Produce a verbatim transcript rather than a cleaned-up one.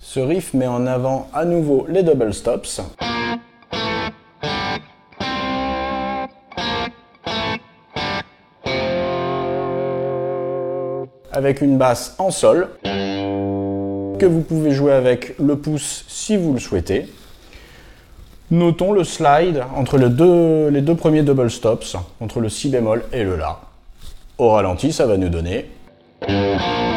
Ce riff met en avant à nouveau les double stops. Avec une basse en sol, que vous pouvez jouer avec le pouce si vous le souhaitez. Notons le slide entre les deux, les deux premiers double stops, entre le si bémol et le la. Au ralenti, ça va nous donner...